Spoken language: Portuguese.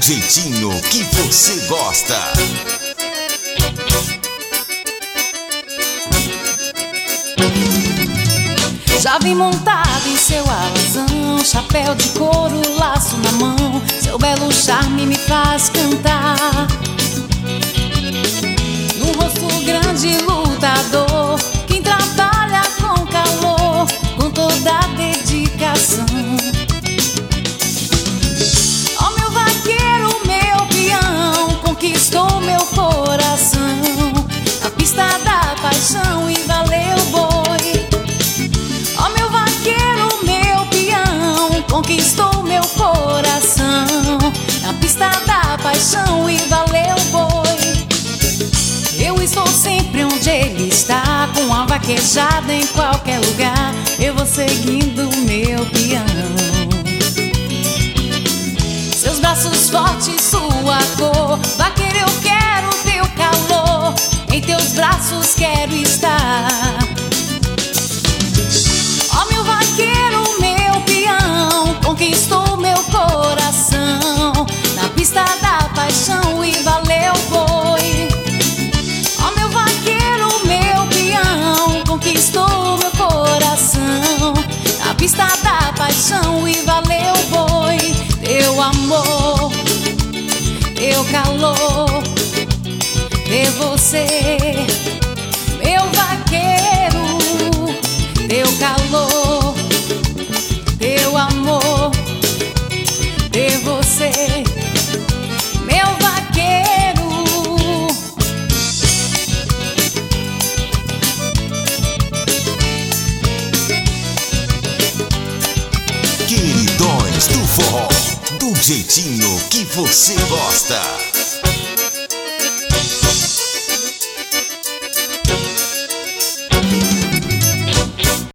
jeitinho que você gosta. Já vim montado em seu alazão, chapéu de couro, laço na mão. Seu belo charme me faz cantar. Num rosto grande lutador, quem trabalha com calor, com toda a dedicação. Ó meu vaqueiro, meu peão, conquistou meu coração. A pista da paixão e valeu o boi. Ó meu vaqueiro, meu peão, conquistou meu coração. Na pista da paixão e valeu o boi. Eu estou sempre onde ele está, com a vaquejada em qualquer lugar. Eu vou seguindo meu peão. Seus braços fortes, sua cor, vaqueiro, eu quero teu calor. Em teus braços quero estar. Ó meu vaqueiro, meu peão, conquistou meu coração. Na pista da paixão e valeu o boi. Ó meu vaqueiro, meu peão, conquistou meu coração. Na pista da paixão e valeu o boi. Teu amor, teu calor, ter você, meu vaqueiro. Teu calor, teu amor, ter você, meu vaqueiro. Queridões do forró, do jeitinho que você gosta.